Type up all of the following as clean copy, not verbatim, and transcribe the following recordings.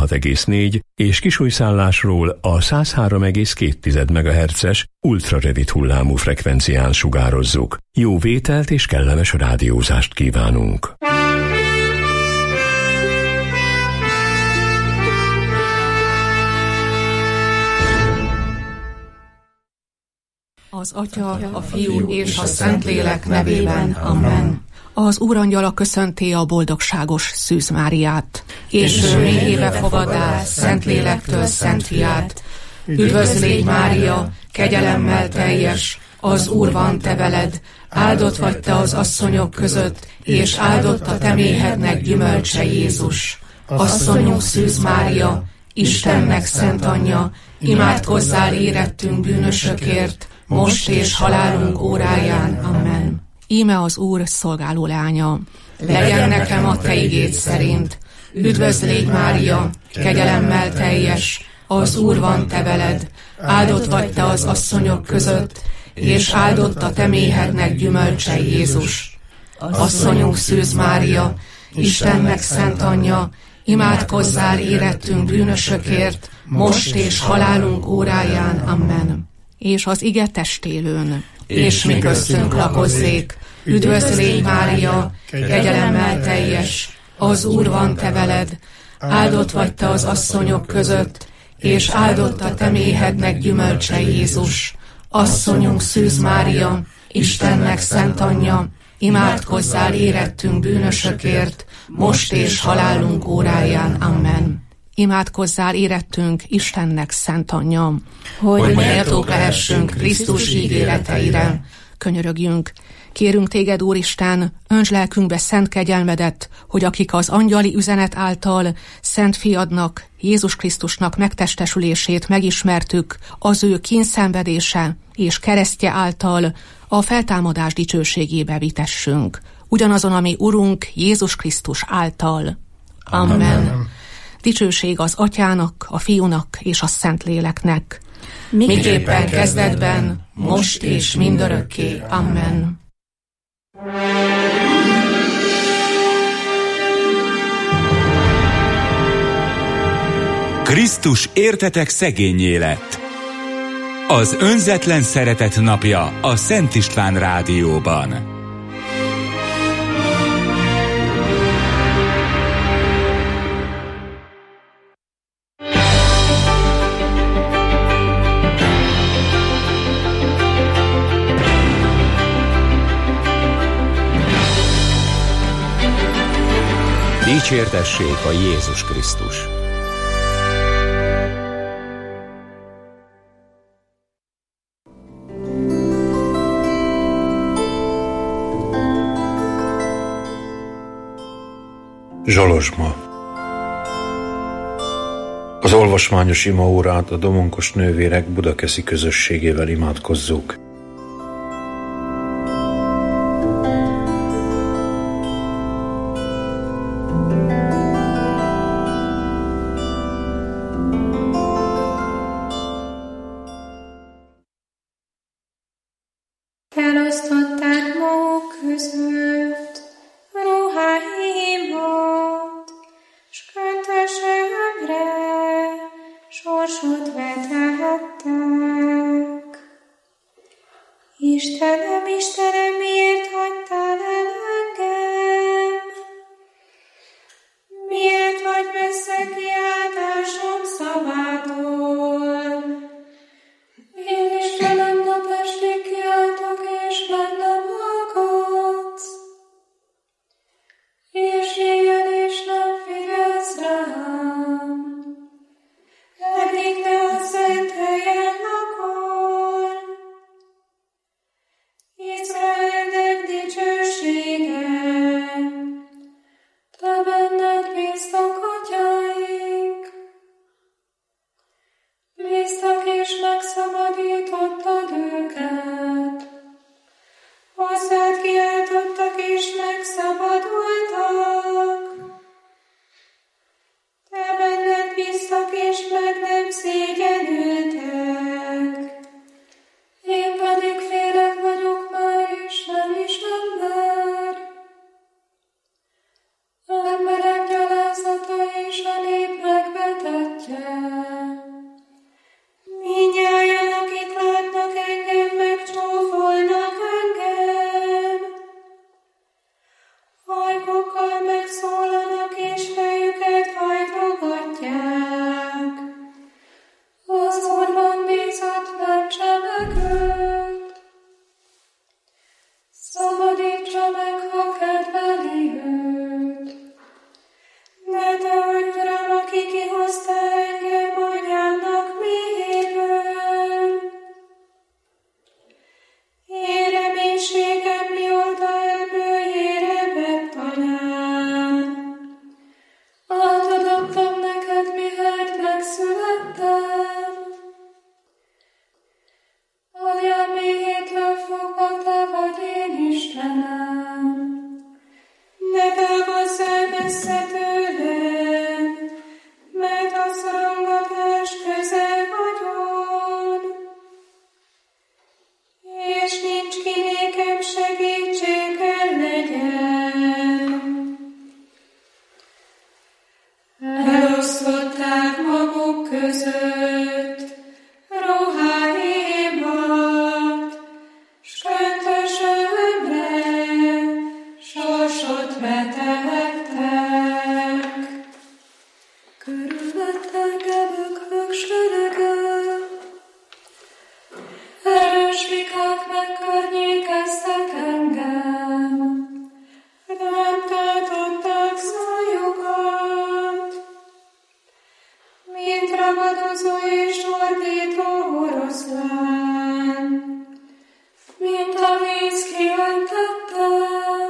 96,4 és Kisújszállásról a 103,2 MHz-es ultrarövid hullámú frekvencián sugározzuk. Jó vételt és kellemes rádiózást kívánunk! Az Atya, a Fiú és a Szentlélek nevében. Amen. Az Úrangyala köszönti a boldogságos Szűz Máriát, és ő méhébe fogadá Szentlélektől Szent Fiát. Üdvözl légy, Mária, kegyelemmel teljes, az Úr van te veled, áldott vagy te az asszonyok között, és áldott a te méhednek gyümölcse Jézus. Asszonyunk Szűz Mária, Istennek szent anyja, imádkozzál érettünk bűnösökért, most és halálunk óráján. Amen. Íme az Úr szolgáló leánya. Legyen nekem a te igéd szerint. Üdvözl légy, Mária, kegyelemmel teljes, az Úr van te veled, áldott vagy te az asszonyok között, és áldott a te méhednek gyümölcse Jézus. Asszonyunk Szűz Mária, Istennek szent anyja, imádkozzál érettünk bűnösökért, most és halálunk óráján. Amen. És az ige testélőn. És mi köztünk lakozzék. Üdvözl légy, Mária, kegyelemmel teljes, az Úr van te veled, áldott vagy te az asszonyok között, és áldott a te méhednek gyümölcse Jézus. Asszonyunk Szűz Mária, Istennek szent anyja, imádkozzál érettünk bűnösökért, most és halálunk óráján. Amen. Imádkozzál érettünk Istennek szent anyja, hogy méltók lehessünk Krisztus ígéreteire. Könyörögjünk, kérünk téged, Úristen, öntsd lelkünkbe szent kegyelmedet, hogy akik az angyali üzenet által szent fiadnak, Jézus Krisztusnak megtestesülését megismertük, az ő kínszenvedése és keresztje által a feltámadás dicsőségébe vitessünk, ugyanazon, ami Urunk Jézus Krisztus által. Amen. Amen. Dicsőség az Atyának, a Fiúnak és a Szentléleknek, miképpen kezdetben, most és mindörökké. Amen. Krisztus értetek szegénnyé lett. Az önzetlen szeretet napja a Szent István rádióban. Dicsértessék a Jézus Krisztus! Zsolozsma. Az olvasmányos imaórát a domonkos nővérek budakeszi közösségével imádkozzuk. Elosztották maguk között ruháimat, s köntösömre sorsot vetettek. Istenem, Istenem, miért hagytál el engem? Miért vagy messze kiáltásom szavától? Én Istenem, nap estig kiáltok, és bennem hallgatsz, és éjjel és nap figyelsz rám. Eddig te a szent helyen lakol, Izraelnek dicső között ruháimat, s köntösömre sorsot vetettek. Körülvettek eböklök serege, erős vikák megkörnyékeztek engem, rám tátották szájukat, mint ragadozó és ordító oroszlán, mint a víz kiöntöttem,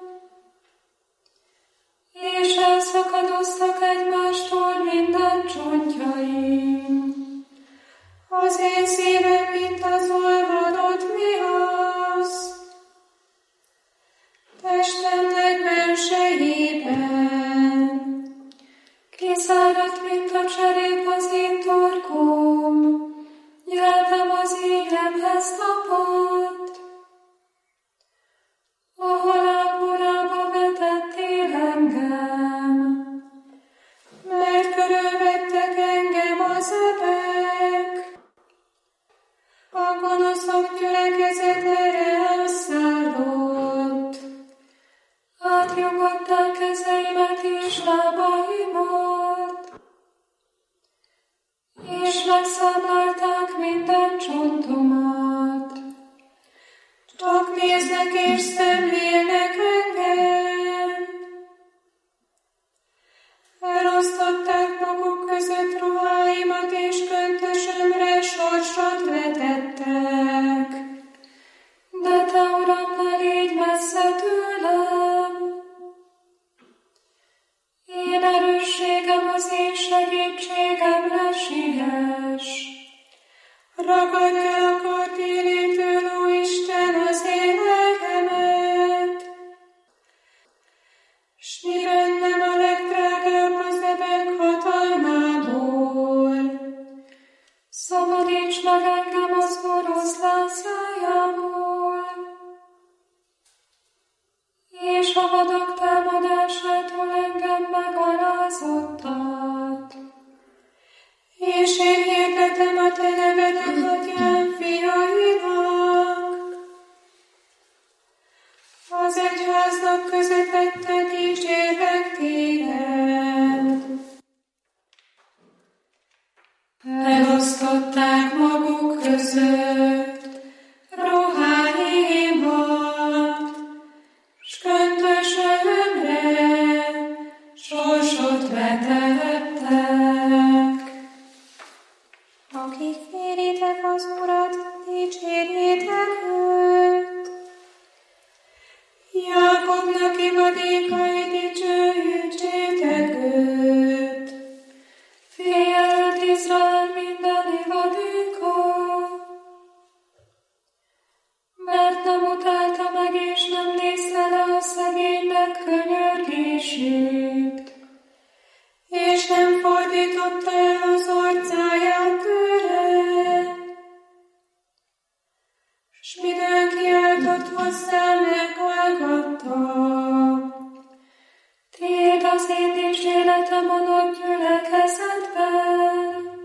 és elszakadoztak egymástól minden csontjaim. Az én szívem, mint az olvadott vihasz, testemnek bensejében, kiszáradt, mint a cserép az én torkom, nyelvem az éjemhez tapadt. A halál borába vetettél engem, mert körülvettek engem az ebek. A gonoszok gyülekezete elszállott, átjogatták kezeimet és lábaimat, és megszámlálták minden csontomat. Csak néznek és szemlélnek engem. Elosztották maguk között ruháimat, és köntösömre sorsot vetettek. De te, Uram, ne légy messze tőlem. Én erősségem, az én segítségemre siess. Ragadd el a kardélétől, ó Isten, az én lelkemet, s mi bennem a legdrágább az ebek hatalmából. Szabadíts meg engem az oroszlán szájából, és a vadak támadásától engem megalázottat. És én hirdetem a te nevedet atyám fiainak. Az egyháznak közepette dicsérlek téged. Elosztották maguk között ruháimat, s köntösömre sorsot vetettek. Akik féritek az Urat, dicsérjétek őt. Jákobnak ivadékai, dicsőítsétek őt. Féljelent Izrael minden ivadéka, mert nem utálta meg és nem nézte le a szegénynek könyörgését, és nem fordította el az arcáját tőle, s midőn kiáltott hozzám, meghallgatta. Tiéd az én dicséretem a nagy gyülekezetben,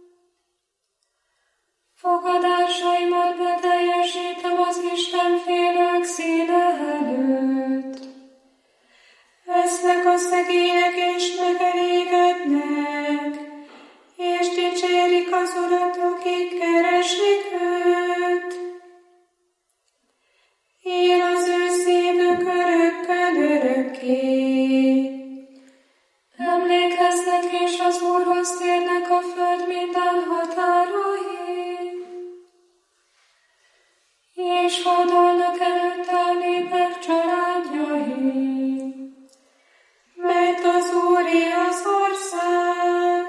fogadásaimat beteljesítem az Istenfélők színe előtt. Esznek a szegények és megelégednek, és dicsérik az Urat, akik keresik őt. Él az ő szívük örökkön örökké. Emlékeznek és az Úrhoz térnek a föld minden határai, és hódolnak előtte a népek családjai, mert az Úré az ország,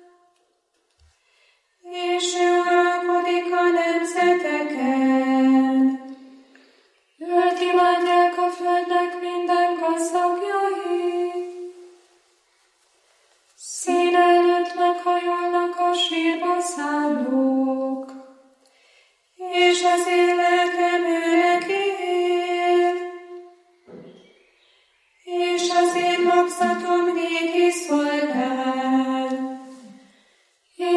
és ő uralkodik a nemzeteken. Őt imádják a földnek minden gazdagjai, színe előtt meghajolnak a sírba szállók, és az én lelkem ő neki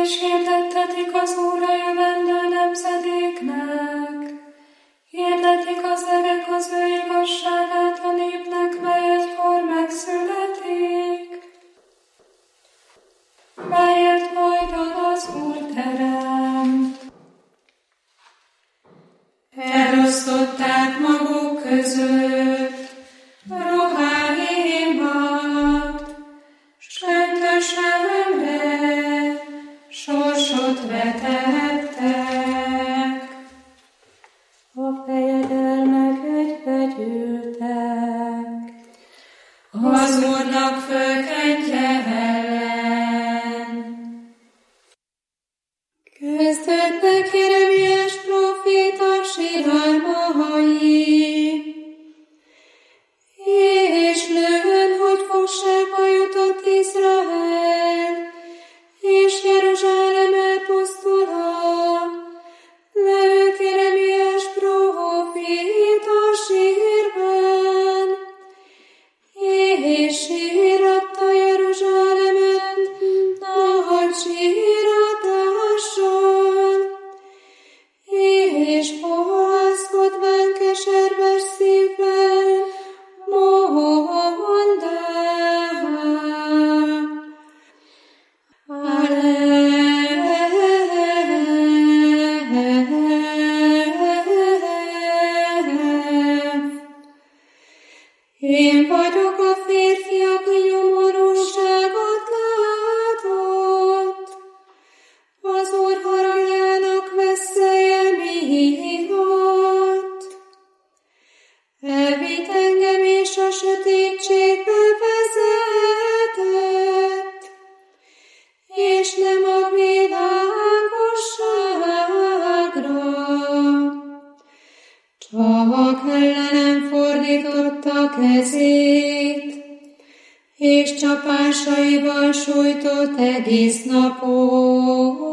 és hirdettetik az Úrra jövendő nemzedéknek. Hirdetik az öregek az ő igazságát a népnek, mely egykor megszületik. Melyet majdan az Úr teremt. Elosztották maguk között ruháimat, s köntösemre sorsot vetettek. A fejedelmek egybegyűltek az Úrnak fölkentje ellen. Kezdődnek Jeremiás próféta síralmai, és lőn, hogy fogságba jutott Izrael, és Jeruzsálem elpusztulhat, leült Jeremiás próféta sírban, és síratta Jeruzsálemet nagy síratással, és fohászkodván keserves szívvel mondá. Én vagyok a férfi, aki nyomorúságot látott, az Úr haragjának veszélye miatt. Elvitt engem és a sötétségbe vezetett, és nem a világosságra. Csak ellenem fordította kezét, és csapásaival sújtott egész napon.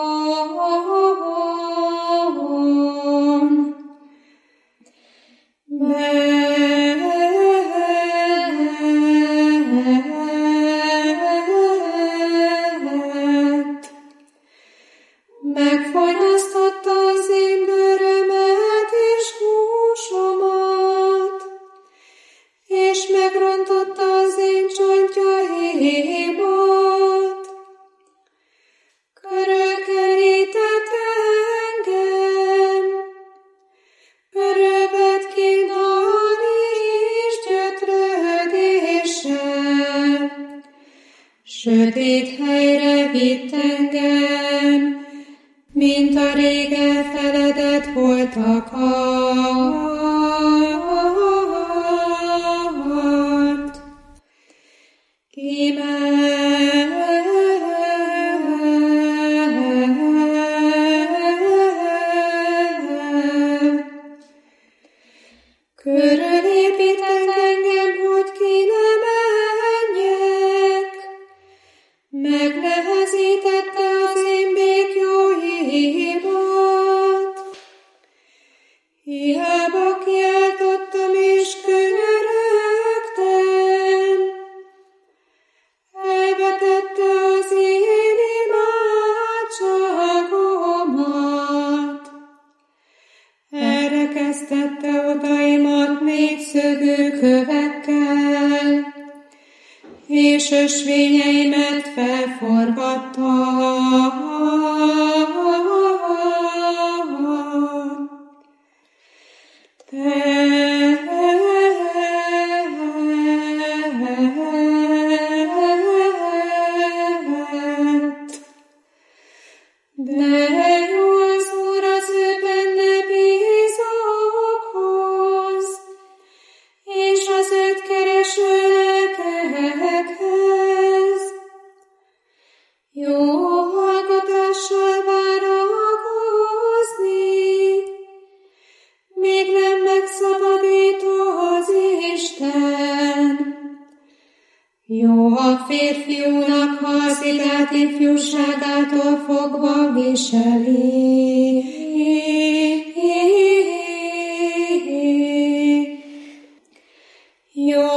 Megfogyasztotta az én bőrömet és húsomat, és megrontotta az én csontjaimat. Körülkerített engem, örövet kínálni és gyötrődéssel. Sötét helyre vitt engem, mint a rég elfeledett holtakat. Körülépítek engem, hogy ki ne menjek, megnehezítette az én békjóimat. Hiába kiáltottam és könyörögtem, elvetette az én imádságomat. Elrekesztette odaimat négyszögű kövekkel, és ösvényeimet felforgatta. De jó az Úr az ő benne bízókhoz, és az őt kereső lelkekhez. Jó hallgatással várakozni, még nem megszabadító az Isten. Jó a férfiúnak, ha az igát ifjúságától fogva viseli. Jó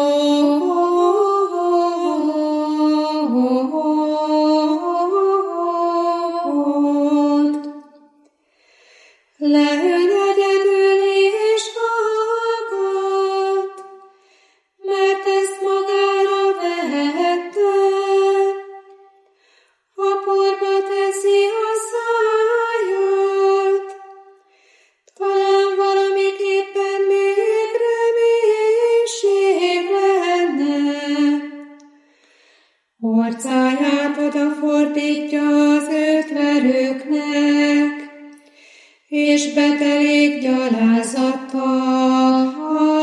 fordítja az őt verőknek, és betelik gyalázattal.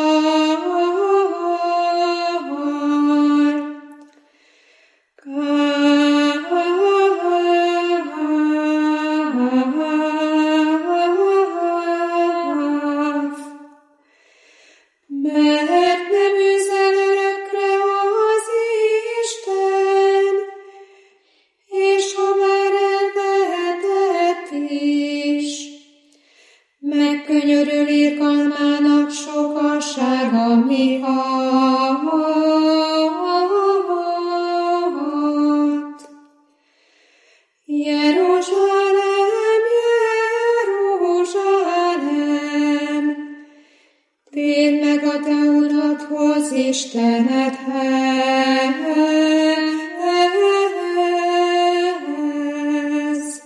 Megkönyörül irgalmának sokassága miatt. Jeruzsálem, Jeruzsálem, térd meg a te uradhoz, Istenedhez.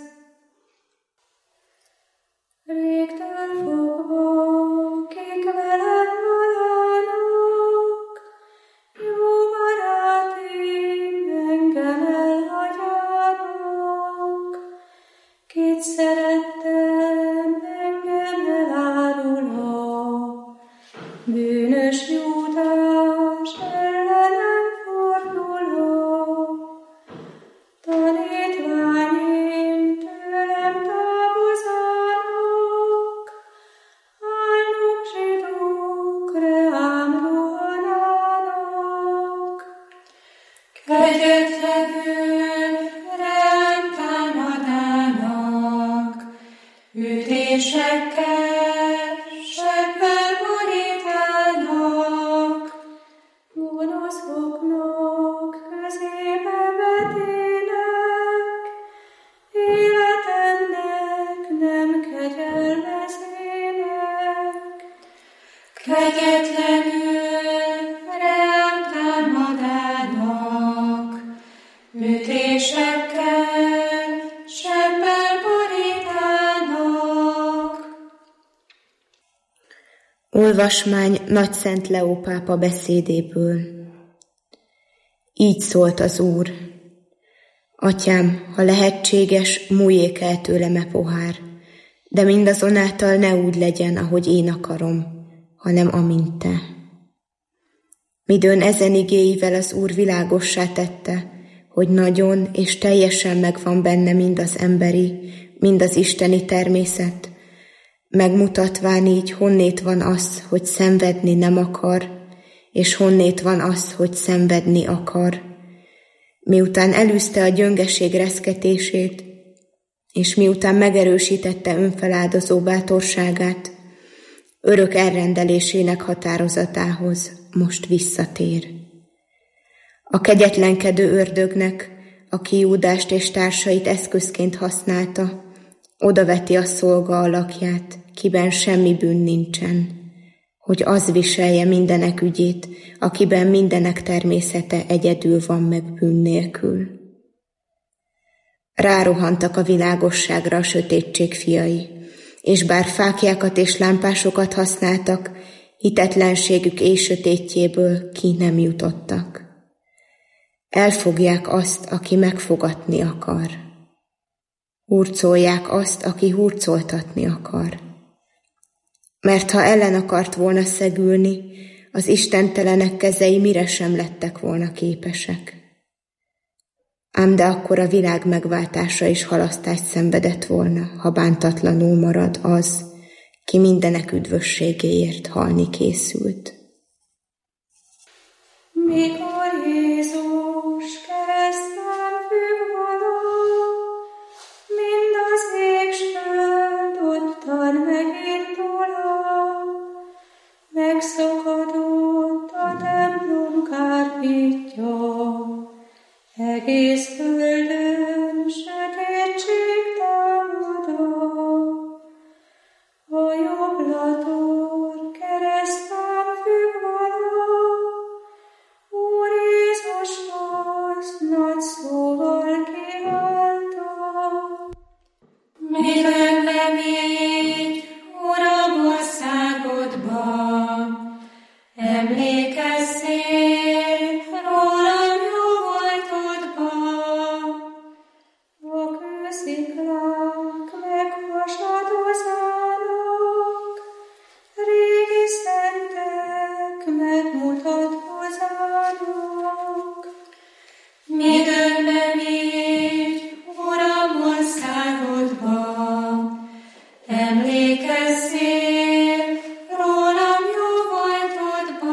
Régtől fogva, kik veled maradnak, jó barátim, engem elhagyjanak. Kit szerettem, engem elárulok, bűnös Júdás ellenem fordulok. Tanítványim tőlem távozának, álnok zsidók reám rohanának. Kegyetlenül reám támadának, ütésekkel sebbel borítanak. Gonoszoknak közébe vetének, életemnek nem kegyelmezének. Kegyetlenül rám támadának, ütésekkel sebbel borítanak. Olvasmány Nagyszent Leó pápa beszédéből. Így szólt az Úr: Atyám, ha lehetséges, múljék el tőlem e pohár, de mindazonáltal ne úgy legyen, ahogy én akarom, hanem amint te. Midőn ezen igéivel az Úr világossá tette, hogy nagyon és teljesen megvan benne mind az emberi, mind az isteni természet, megmutatván így, honnét van az, hogy szenvedni nem akar, és honnét van az, hogy szenvedni akar. Miután elűzte a gyöngeség reszketését, és miután megerősítette önfeláldozó bátorságát, örök elrendelésének határozatához most visszatér. A kegyetlenkedő ördögnek, aki Júdást és társait eszközként használta, odaveti a szolga alakját, kiben semmi bűn nincsen, hogy az viselje mindenek ügyét, akiben mindenek természete egyedül van meg bűn nélkül. Rárohantak a világosságra a sötétség fiai, és bár fáklyákat és lámpásokat használtak, hitetlenségük éjsötétjéből ki nem jutottak. Elfogják azt, aki megfogatni akar. Hurcolják azt, aki hurcoltatni akar. Mert ha ellen akart volna szegülni, az istentelenek kezei mire sem lettek volna képesek. Ám de akkor a világ megváltása is halasztást szenvedett volna, ha bántatlanul marad az, ki mindenek üdvösségéért halni készült. Mikor Jézus kereszten függ való, mind az ég s föld ottan meginduló, megszakadott a templom kárpítja, egész földön sötétség támadó. A jobblator kereszten függ való, Úr Jézushoz nagy szóval kiáltó. Mikor bemégy, Uram, országodba, emlékezzél rólam jó voltodba. sziklák meghasadozának, régi szentek megmutatkozának. Míg önnem így, Uram, országodba, emlékezzél rólam jó voltodba.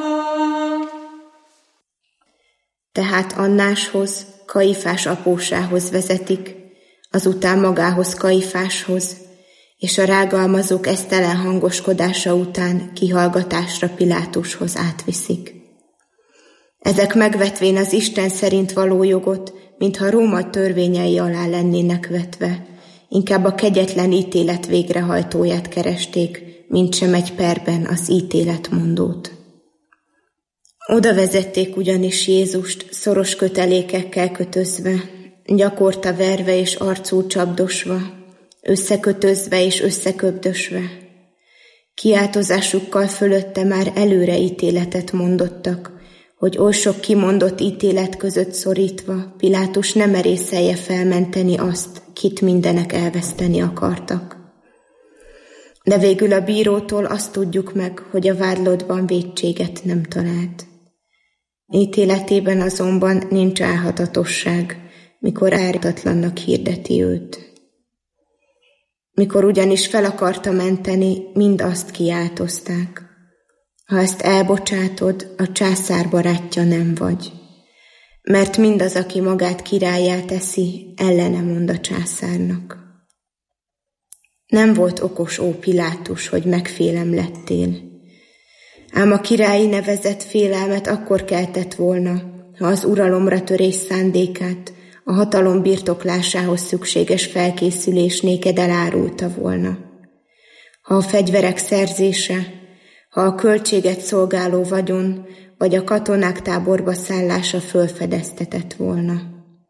Tehát Annáshoz, Kaifás apósához vezetik, azután magához Kaifáshoz, és a rágalmazók esztelen hangoskodása után kihallgatásra Pilátushoz átviszik. Ezek megvetvén az Isten szerint való jogot, mintha Róma törvényei alá lennének vetve, inkább a kegyetlen ítélet végrehajtóját keresték, mintsem egy perben az ítéletmondót. Oda vezették ugyanis Jézust szoros kötelékekkel kötözve, gyakorta verve és arcul csapdosva, összekötözve és összeköbdösve. Kiáltozásukkal fölötte már előre ítéletet mondottak, hogy oly sok kimondott ítélet között szorítva Pilátus nem merészelje felmenteni azt, kit mindenek elveszteni akartak. De végül a bírótól azt tudjuk meg, hogy a vádlottban vétséget nem talált. Ítéletében azonban nincs álhatatosság, mikor ártatlannak hirdeti őt. Mikor ugyanis fel akarta menteni, mind azt kiáltozták: ha ezt elbocsátod, a császár barátja nem vagy, mert mindaz, aki magát királlyá teszi, ellene mond a császárnak. Nem volt okos, ó Pilátus, hogy megfélemlettél, ám a királyi nevezett félelmet akkor keltett volna, ha az uralomra törés szándékát, a hatalom birtoklásához szükséges felkészülés néked elárulta volna. Ha a fegyverek szerzése, ha a költséget szolgáló vagyon, vagy a katonák táborba szállása fölfedeztetett volna.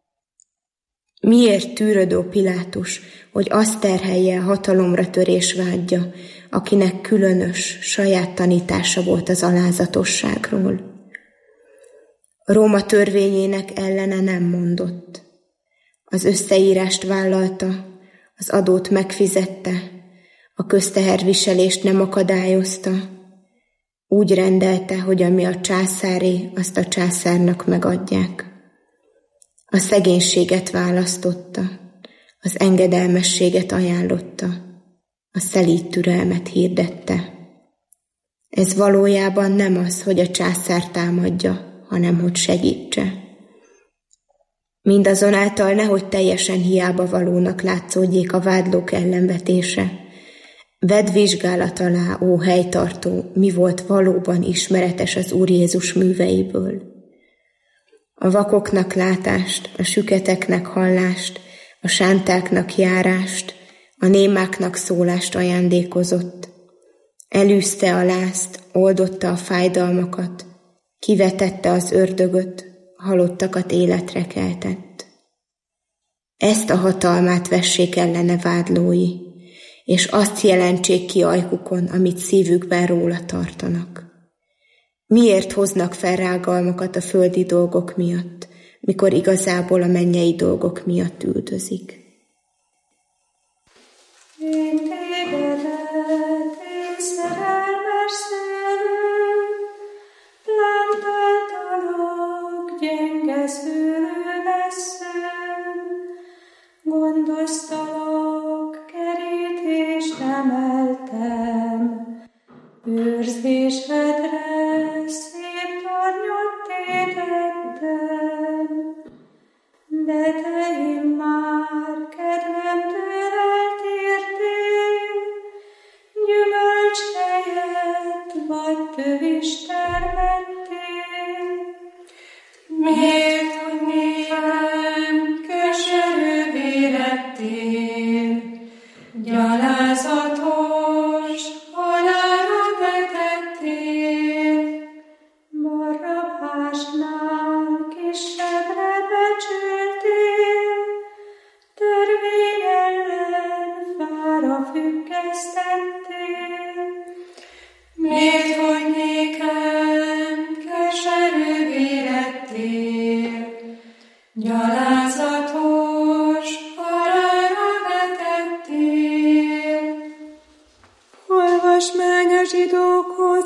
Miért tűröd, ó Pilátus, hogy azt terhelje a hatalomra törés vágya, akinek különös, saját tanítása volt az alázatosságról? Róma törvényének ellene nem mondott. Az összeírást vállalta, az adót megfizette, a közteherviselést nem akadályozta, úgy rendelte, hogy ami a császáré, azt a császárnak megadják. A szegénységet választotta, az engedelmességet ajánlotta, a szelíd türelmet hirdette. Ez valójában nem az, hogy a császár támadja, hanem hogy segítse. Mindazonáltal nehogy teljesen hiába valónak látszódjék a vádlók ellenvetése. Vedd vizsgálat alá, ó helytartó, mi volt valóban ismeretes az Úr Jézus műveiből. A vakoknak látást, a süketeknek hallást, a sántáknak járást, a némáknak szólást ajándékozott. Elűzte a lázt, oldotta a fájdalmakat, kivetette az ördögöt, halottakat életre keltett. Ezt a hatalmát vessék ellene vádlói, és azt jelentsék ki ajkukon, amit szívükben róla tartanak. Miért hoznak fel rágalmakat a földi dolgok miatt, mikor igazából a mennyei dolgok miatt üldözik? Én tégedet, én szerelmes szőlő, lángáltalak, gyenge szőlő veszőm, gondoztalak, kerítést emeltem, őrzésedre szép tornyot tétettem, de te immár kedvemtől eltértél, gyümölcs helyett vagy tövist termettél. Miért, hogy nékem keserűvé lettél, gyalázatos halálra vetettél, marrabhásnál kisebbre becsültél, törvény ellen fára függesztettél. Miért, hogy nékem keserűvé lettél, gyalázatos halálra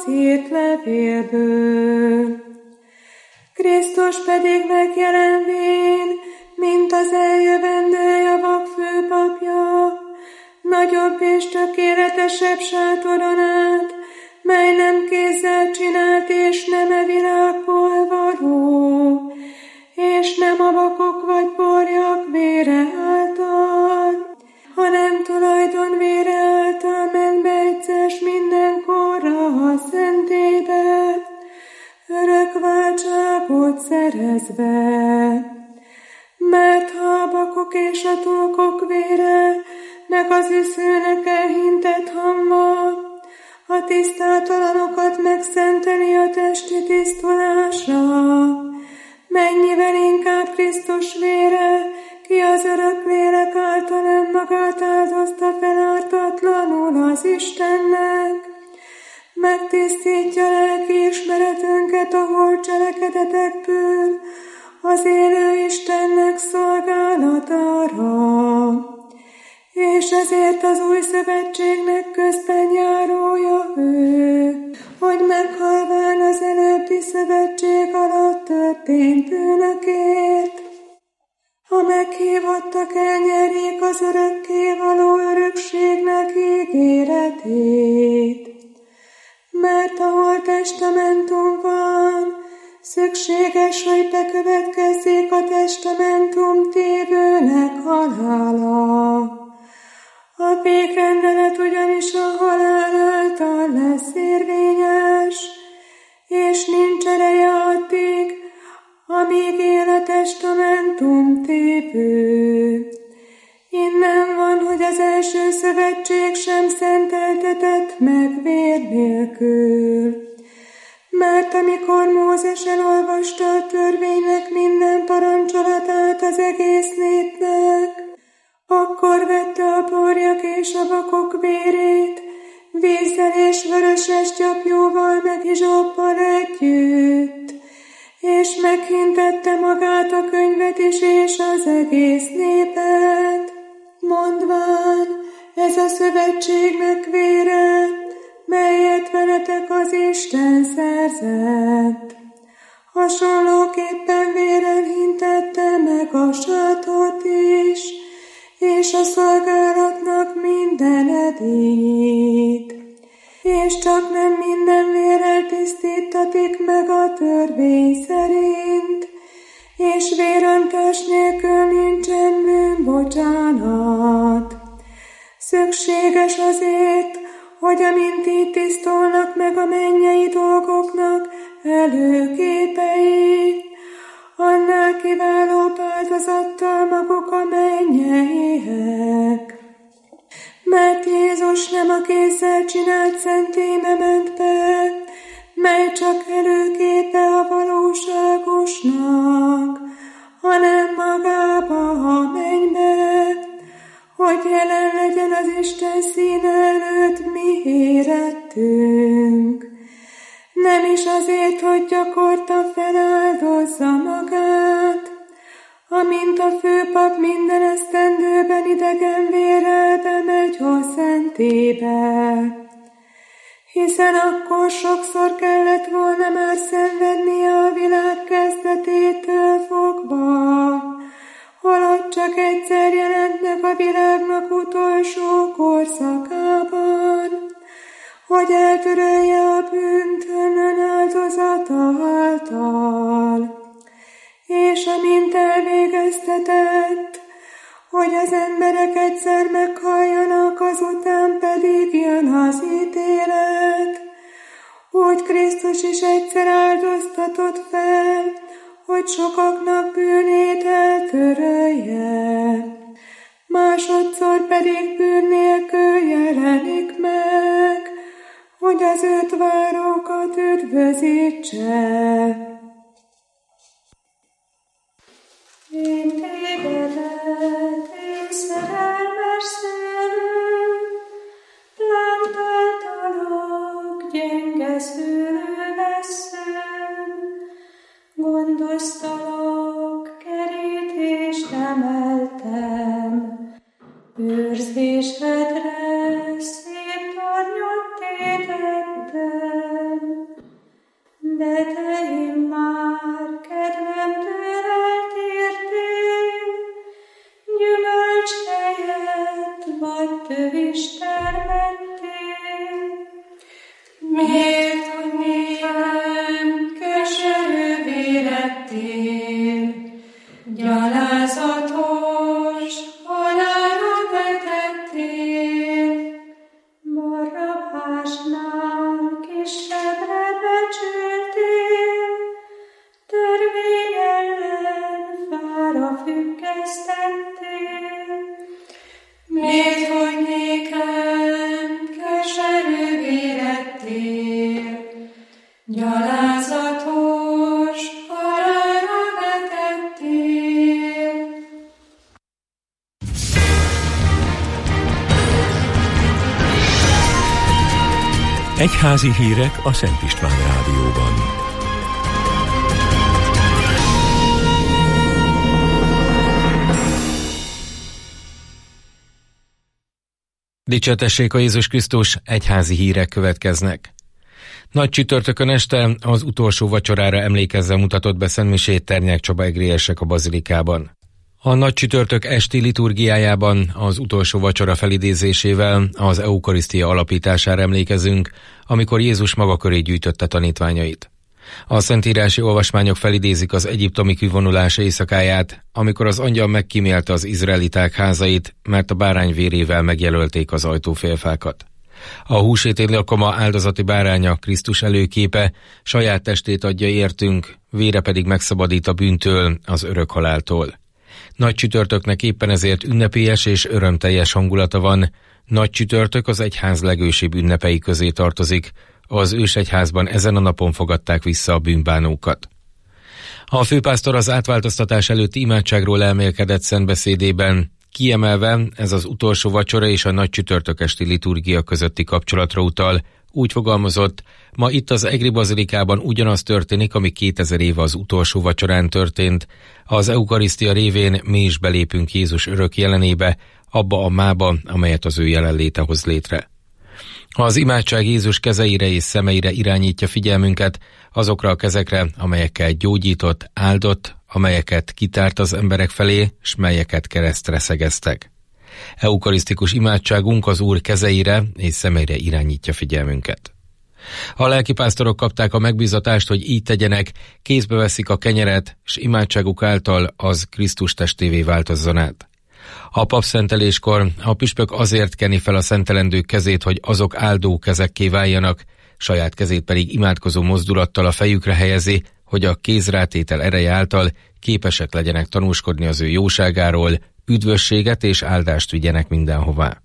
az írt levélből. Krisztus pedig megjelenvén, mint az eljövendő javak főpapja, nagyobb és tökéletesebb sátoron át, mely nem kézzel csinált és nem e világból való, és nem a vakok vagy borjak vére által, hanem tulajdon vére által ment be egyszer mindenkorra a szentébe, örök váltságot szerezve. Mert ha a bakok és a tulkok vére, meg az üszőnek elhintett hamva, a tisztátalanokat megszenteli a testi tisztulásra, mennyivel inkább Krisztus vére, ki az örök lélek által önmagát áldozta fel ártatlanul az Istennek, megtisztítja lelki ismeretünket a holt cselekedetekből az élő Istennek szolgálatára. És ezért az új szövetségnek közben járója ő, hogy meghalván az előbbi szövetség alatt történt bűnökért, a meghívottak elnyerjék az örökké való örökségnek ígéretét. Mert ahol testamentum van, szükséges, hogy bekövetkezzék a testamentum tévőnek halála. A pékrendelet ugyanis a halál által lesz érvényes, és nincs ereje addig, amíg él a testamentum tévő. Innen van, hogy az első szövetség sem szenteltetett meg vér nélkül. Mert amikor Mózes elolvasta a törvénynek minden parancsolatát az egész népnek, akkor vette a borjak és a vakok vérét, vízzel és vöröses gyapjóval meg izsoppal együtt, és meghintette magát a könyvet is és az egész népet, mondván, ez a szövetségnek vére, melyet veletek az Isten szerzett. Hasonlóképpen véren hintette meg a sátort is, és a szolgálatnak minden edélyét. És csak nem minden vérrel tisztítatik meg a törvény szerint, és vérontás nélkül nincsen bűnbocsánat. Szükséges azért, hogy amint így tisztulnak meg a mennyei dolgoknak előképei, annál kiválóbb áldozattal maguk a mennyeiek. Mert Jézus nem a kézzel csinált szentélybe ment be, mely csak előképe a valóságosnak, hanem magába a mennybe, hogy jelen legyen az Isten színe előtt mi érettünk. Nem is azért, hogy gyakorta feláldozza magát, amint a főpap minden esztendőben idegen vérrel bemegy a szentébe, hiszen akkor sokszor kellett volna már szenvednie a világ kezdetétől fogva, holott csak egyszer jelent meg a világnak utolsó korszakában, hogy eltörölje a bűnt áldozata által, és amint elvégeztetett, hogy az emberek egyszer meghalljanak, azután pedig jön az ítélet, úgy Krisztus is egyszer áldoztatott fel, hogy sokaknak bűnét eltörölje, másodszor pedig bűn nélkül jelenik meg, hogy az őt várókat üdvözítse. Én tégedet, én szerelmes szem, lángáltalak, gyenge szőlővesszőm, gondoztalak, kerítést emeltem, őrzésedre szép tornyot tétettem. Miért, hogy nékem keserűvé lettél, gyalázatos halálra vetettél. Egyházi hírek a Szent István Rádióban. Dicsértessék a Jézus Krisztus, egyházi hírek következnek. Nagy csütörtökön este az utolsó vacsorára emlékezve mutatott be szentmisét Ternyák Csaba egrélyesek a bazilikában. A nagy csütörtök esti liturgiájában az utolsó vacsora felidézésével az eukarisztia alapítására emlékezünk, amikor Jézus maga köré gyűjtötte tanítványait. A szentírási olvasmányok felidézik az egyiptomi kivonulás éjszakáját, amikor az angyal megkímélte az izraeliták házait, mert a bárány vérével megjelölték az ajtófélfákat. A húsvéti alkalma áldozati báránya, Krisztus előképe, saját testét adja értünk, vére pedig megszabadít a bűntől, az örök haláltól. Nagy csütörtöknek éppen ezért ünnepélyes és örömteljes hangulata van. Nagy csütörtök az egyház legősibb ünnepei közé tartozik. Az ősegyházban ezen a napon fogadták vissza a bűnbánókat. A főpásztor az átváltoztatás előtti imádságról elmélkedett szentbeszédében, kiemelve ez az utolsó vacsora és a nagy csütörtök esti liturgia közötti kapcsolatra utal, úgy fogalmazott, ma itt az Egri bazilikában ugyanaz történik, ami 2000 éve az utolsó vacsorán történt. Az eukarisztia révén mi is belépünk Jézus örök jelenébe, abba a mába, amelyet az ő jelenléte hoz létre. Az imádság Jézus kezeire és szemeire irányítja figyelmünket, azokra a kezekre, amelyekkel gyógyított, áldott, amelyeket kitárt az emberek felé, s melyeket keresztre szegeztek. Eukarisztikus imádságunk az Úr kezeire és szemeire irányítja figyelmünket. A lelkipásztorok kapták a megbízatást, hogy így tegyenek, kézbe veszik a kenyeret, s imádságuk által az Krisztus testévé változzon át. A papszenteléskor a püspök azért keni fel a szentelendők kezét, hogy azok áldó kezekké váljanak, saját kezét pedig imádkozó mozdulattal a fejükre helyezi, hogy a kézrátétel ereje által képesek legyenek tanúskodni az ő jóságáról, üdvösséget és áldást vigyenek mindenhová.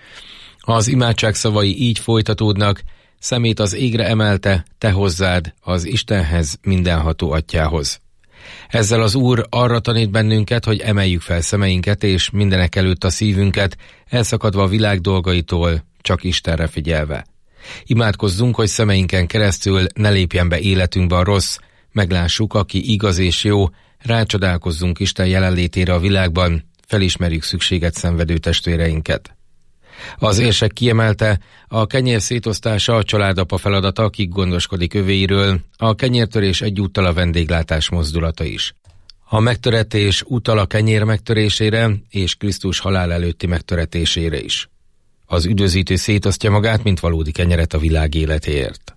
Az imádság szavai így folytatódnak, szemét az égre emelte, te hozzád, az Istenhez, mindenható atyához. Ezzel az Úr arra tanít bennünket, hogy emeljük fel szemeinket és mindenek előtt a szívünket, elszakadva a világ dolgaitól, csak Istenre figyelve. Imádkozzunk, hogy szemeinken keresztül ne lépjen be életünkbe a rossz, meglássuk, aki igaz és jó, rácsodálkozzunk Isten jelenlétére a világban, felismerjük szükséget szenvedő testvéreinket. Az érsek kiemelte, a kenyér szétosztása a családapa feladata, akik gondoskodik övéiről, a kenyértörés egyúttal a vendéglátás mozdulata is. A megtöretés utal a kenyér megtörésére és Krisztus halál előtti megtöretésére is. Az üdvözítő szétosztja magát, mint valódi kenyeret a világ életéért.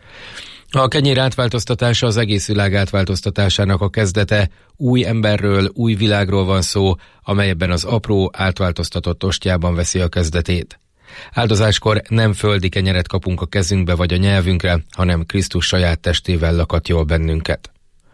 A kenyér átváltoztatása az egész világ átváltoztatásának a kezdete, új emberről, új világról van szó, amelyben az apró, átváltoztatott ostjában veszi a kezdetét. Áldozáskor nem földi kenyeret kapunk a kezünkbe vagy a nyelvünkre, hanem Krisztus saját testével lakat jól bennünket.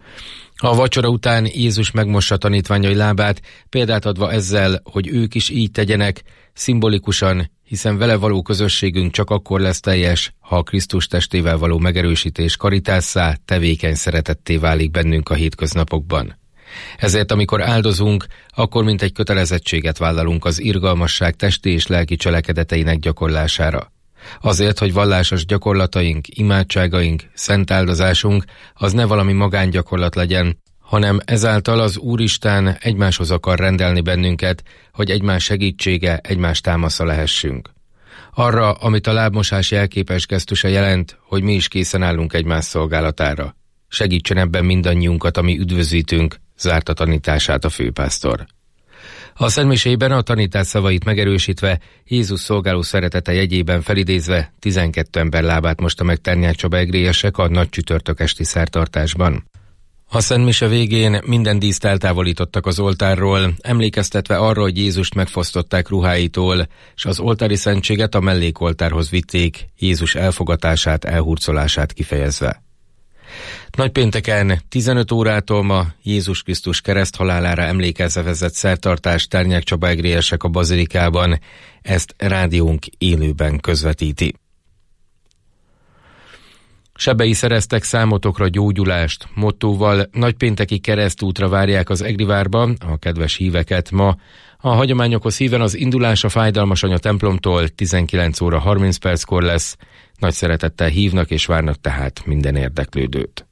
A vacsora után Jézus megmossa tanítványai lábát, példát adva ezzel, hogy ők is így tegyenek, szimbolikusan, hiszen vele való közösségünk csak akkor lesz teljes, ha a Krisztus testével való megerősítés karitásszá, tevékeny szeretetté válik bennünk a hétköznapokban. Ezért, amikor áldozunk, akkor mint egy kötelezettséget vállalunk az irgalmasság testi és lelki cselekedeteinek gyakorlására. Azért, hogy vallásos gyakorlataink, imádságaink, szent áldozásunk az ne valami magángyakorlat legyen, hanem ezáltal az Úristen egymáshoz akar rendelni bennünket, hogy egymás segítsége, egymás támasza lehessünk. Arra, amit a lábmosás jelképes gesztusa jelent, hogy mi is készen állunk egymás szolgálatára. Segítsen ebben mindannyiunkat, ami üdvözítünk, zárta tanítását a főpásztor. A szentmisében a tanítás szavait megerősítve, Jézus szolgáló szeretete jegyében felidézve 12 ember lábát mosta meg Ternyák Csaba egrélyesek a nagy csütörtök esti szertartásban. A szentmise végén minden díszt eltávolítottak az oltárról, emlékeztetve arra, hogy Jézust megfosztották ruháitól, és az oltári szentséget a mellékoltárhoz vitték, Jézus elfogatását, elhurcolását kifejezve. Nagypénteken 15 órától ma Jézus Krisztus kereszthalálára emlékezve vezet szertartás Ternyák Csaba egrélyesek a bazilikában. Ezt rádiónk élőben közvetíti. Sebei szereztek számotokra gyógyulást mottóval nagypénteki keresztútra várják az Egrivárba a kedves híveket ma. A hagyományokhoz híven az indulás a Fájdalmas Anya templomtól 19 óra 30 perckor lesz. Nagy szeretettel hívnak és várnak tehát minden érdeklődőt.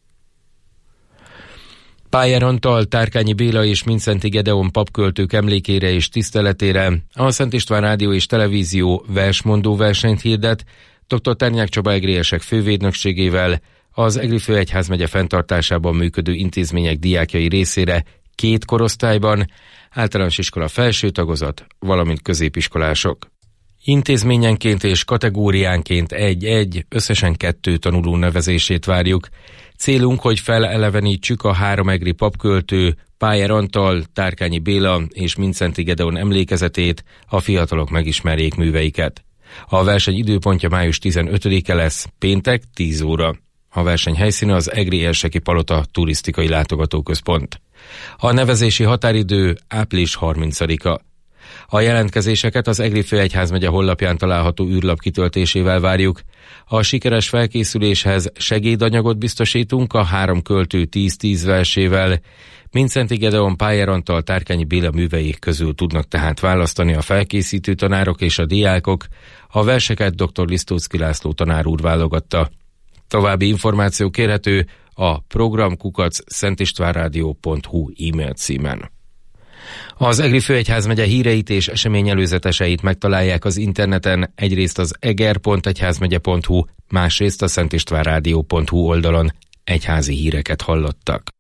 Pájer Antal, Tárkányi Béla és Mindszenty Gedeon papköltők emlékére és tiszteletére a Szent István Rádió és Televízió versmondó versenyt hirdet, dr. Ternyák Csaba egrélyesek fővédnökségével az Egri főegyházmegye fenntartásában működő intézmények diákjai részére 2 korosztályban, általános iskola felső tagozat, valamint középiskolások. Intézményenként és kategóriánként 1-1, összesen 2 tanuló nevezését várjuk. Célunk, hogy felelevenítsük a 3 egri papköltő, Pájer Antal, Tárkányi Béla és Mindszenty Gedeon emlékezetét, a fiatalok megismerjék műveiket. A verseny időpontja május 15-e lesz, péntek 10 óra. A verseny helyszíne az Egri Érseki Palota turisztikai látogatóközpont. A nevezési határidő április 30-a. A jelentkezéseket az Egri főegyházmegye honlapján található űrlap kitöltésével várjuk. A sikeres felkészüléshez segédanyagot biztosítunk a 3 költő 10-10 versével. Mindszenty Gedeon, Pájer Antal, Tárkányi Béla művei közül tudnak tehát választani a felkészítő tanárok és a diákok. A verseket dr. Lisztóczky László tanár úr válogatta. További információ kérhető a program@szentistvánradio.hu e-mail címen. Az Egri főegyházmegye híreit és eseményelőzeteseit megtalálják az interneten, egyrészt az eger.egyházmegye.hu, másrészt a szentistvánradio.hu oldalon. Egyházi híreket hallottak.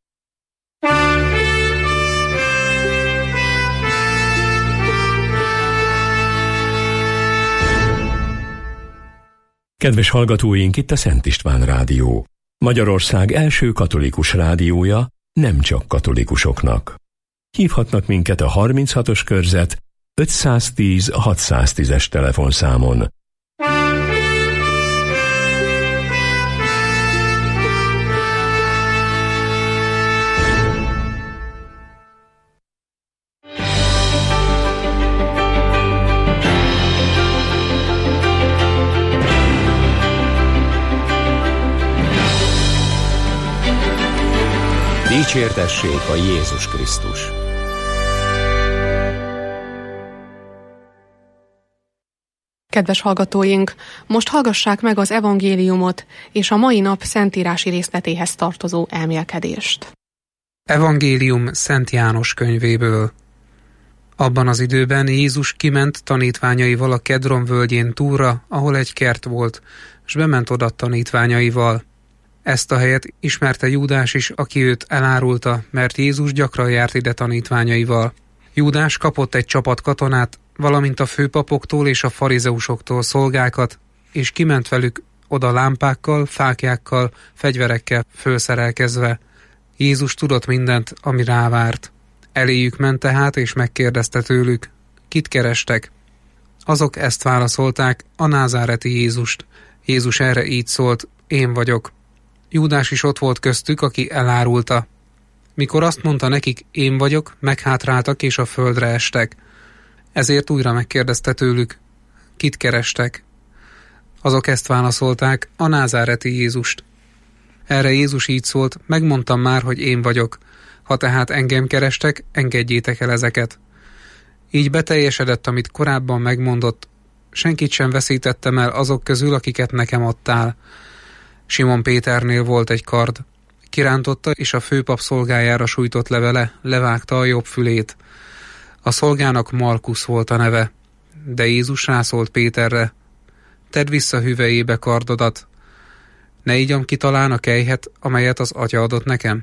Kedves hallgatóink, itt a Szent István Rádió. Magyarország első katolikus rádiója, nem csak katolikusoknak. Hívhatnak minket a 36-os körzet 510 610-es telefonszámon. Dicsértessék a Jézus Krisztus! Kedves hallgatóink, most hallgassák meg az evangéliumot és a mai nap szentírási részletéhez tartozó elmélkedést. Evangélium Szent János könyvéből. Abban az időben Jézus kiment tanítványaival a Kedron völgyén túlra, ahol egy kert volt, s bement oda tanítványaival. Ezt a helyet ismerte Júdás is, aki őt elárulta, mert Jézus gyakran járt ide tanítványaival. Júdás kapott egy csapat katonát, valamint a főpapoktól és a farizeusoktól szolgákat, és kiment velük oda lámpákkal, fáklyákkal, fegyverekkel fölszerelkezve. Jézus tudott mindent, ami rávárt. Eléjük ment tehát, és megkérdezte tőlük, kit kerestek? Azok ezt válaszolták, a názáreti Jézust. Jézus erre így szólt, én vagyok. Júdás is ott volt köztük, aki elárulta. Mikor azt mondta nekik, én vagyok, meghátráltak és a földre estek. Ezért újra megkérdezte tőlük, kit kerestek? Azok ezt válaszolták, a názáreti Jézust. Erre Jézus így szólt, megmondtam már, hogy én vagyok. Ha tehát engem kerestek, engedjétek el ezeket. Így beteljesedett, amit korábban megmondott, senkit sem veszítettem el azok közül, akiket nekem adtál. Simon Péternél volt egy kard. Kirántotta, és a főpap szolgájára sújtott le vele, levágta a jobb fülét. A szolgának Malkusz volt a neve, de Jézus rászólt Péterre, tedd vissza hüvelyébe kardodat, ne igyam ki talán a kelyhet, amelyet az Atya adott nekem.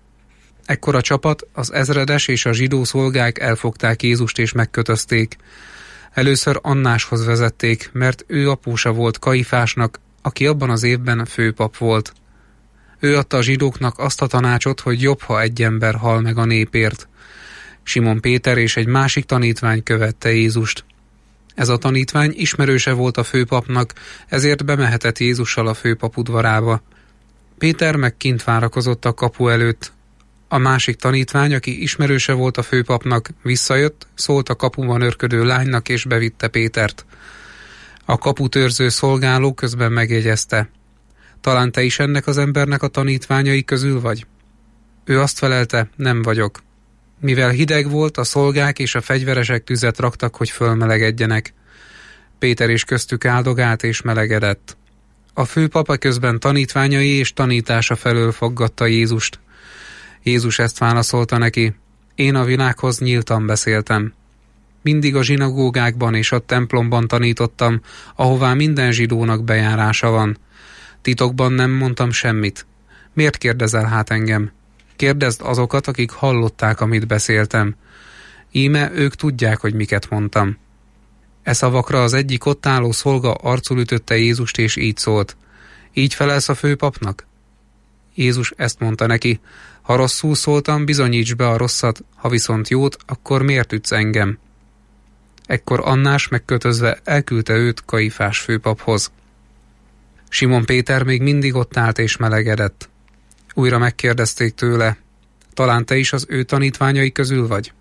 Ekkor a csapat, az ezredes és a zsidó szolgák elfogták Jézust és megkötözték. Először Annáshoz vezették, mert ő apósa volt Kaifásnak, aki abban az évben főpap volt. Ő adta a zsidóknak azt a tanácsot, hogy jobb, ha egy ember hal meg a népért. Simon Péter és egy másik tanítvány követte Jézust. Ez a tanítvány ismerőse volt a főpapnak, ezért bemehetett Jézussal a főpap udvarába. Péter meg kint várakozott a kapu előtt. A másik tanítvány, aki ismerőse volt a főpapnak, visszajött, szólt a kapuban őrködő lánynak, és bevitte Pétert. A kaputőrző szolgáló közben megjegyezte: talán te is ennek az embernek a tanítványai közül vagy? Ő azt felelte: nem vagyok. Mivel hideg volt, a szolgák és a fegyveresek tüzet raktak, hogy fölmelegedjenek. Péter is köztük áldogált és melegedett. A főpapa közben tanítványai és tanítása felől foggatta Jézust. Jézus ezt válaszolta neki: én a világhoz nyíltan beszéltem. Mindig a zsinagógákban és a templomban tanítottam, ahová minden zsidónak bejárása van. Titokban nem mondtam semmit. Miért kérdezel hát engem? Kérdezd azokat, akik hallották, amit beszéltem. Íme ők tudják, hogy miket mondtam. E szavakra az egyik ott álló szolga arcul ütötte Jézust, és így szólt: így felelsz a főpapnak? Jézus ezt mondta neki: ha rosszul szóltam, bizonyíts be a rosszat, ha viszont jót, akkor miért ütsz engem? Ekkor Annás megkötözve elküldte őt Kaifás főpaphoz. Simon Péter még mindig ott állt és melegedett. Újra megkérdezték tőle: talán te is az ő tanítványai közül vagy?